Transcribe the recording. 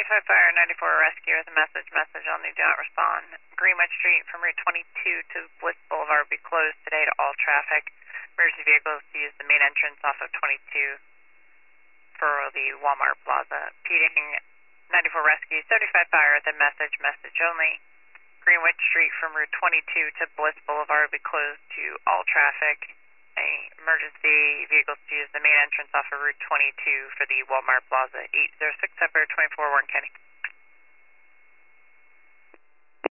75 Fire, 94 Rescue with a message only, do not respond. Greenwood Street from Route 22 to Bliss Boulevard will be closed today to all traffic. Emergency vehicles to use the main entrance off of 22 for the Walmart Plaza. Repeating, 94 Rescue, 75 Fire with a message only. Greenwood Street from Route 22 to Bliss Boulevard will be closed to all traffic. Emergency vehicles to use the main entrance off of Route 22 for the Walmart Plaza. 806 Fire 24 Warren County.